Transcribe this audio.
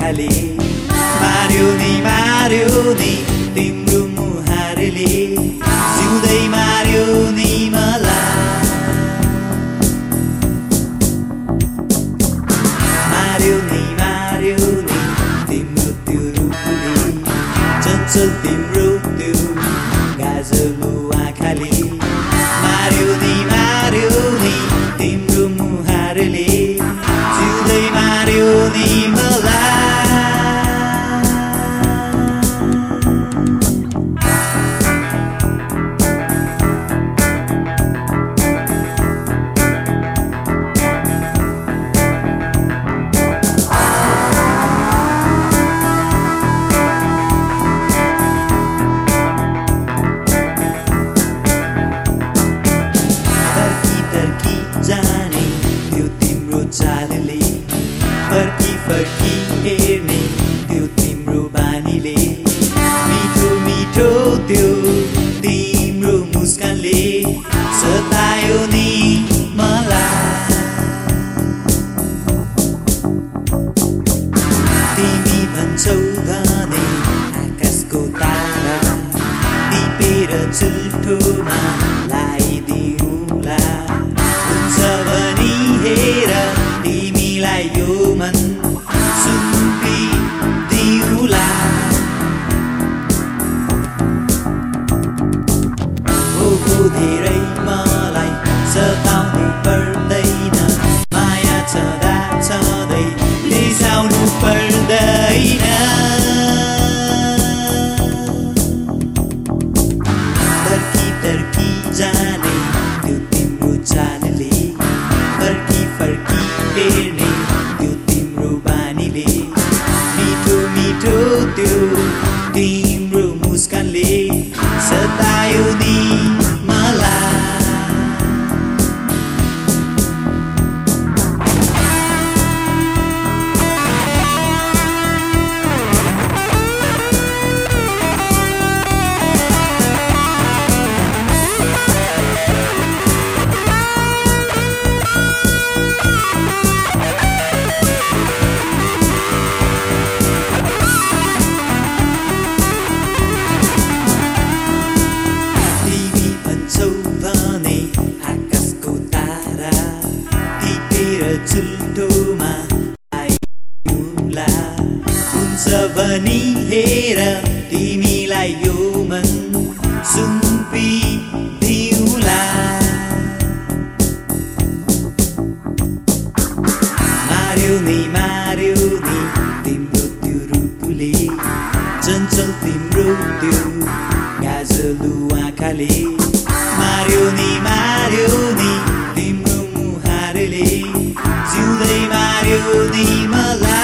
आँखाले मार्यो नि तिम्रो मुहारले जिउँदै मार्यो नि मलाई मार्यो नि तिम्रो त्यो रूपले चञ्चल तिम्रो त्यो गाजलो आँखाले मार्यो नि तिम्रो मुहारले जिउँदै मार्यो नि मलाई जाने त्यो तिम्रो चालले फर्की हेर्ने त्यो तिम्रो बानीले मिठो त्यो तिम्रो मुस्कानले सतायो नि मलाई तिमी भन्छौ भने आकाशको तारा टिपेर चुल्ठोमा लगाइदिउँला भनी हेर तिमीलाई यो मन सुम्पिदिउँला हो धेरै मलाई सताउनु पर्दैन माया छँदै रिसाउनु पर्दैन तर्की जाने त्यो तिम्रो चालले फर्की हेर्ने त्यो तिम्रो बानीले मिठो त्यो तिम्रो मुस्कानले सतायो नि मलाई आकाशको तारा टिपेर चुल्ठोमा आइदिउँला हुन्छ भनी हेर तिमीलाई यो मन सुम्पिदिउँला मार्यो नि तिम्रो त्यो रूपले चञ्चल तिम्रो त्यो गाजलो आँखाले मार्यो नि तिम्रो मुहारले जिउँदै मार्यो नि मलाई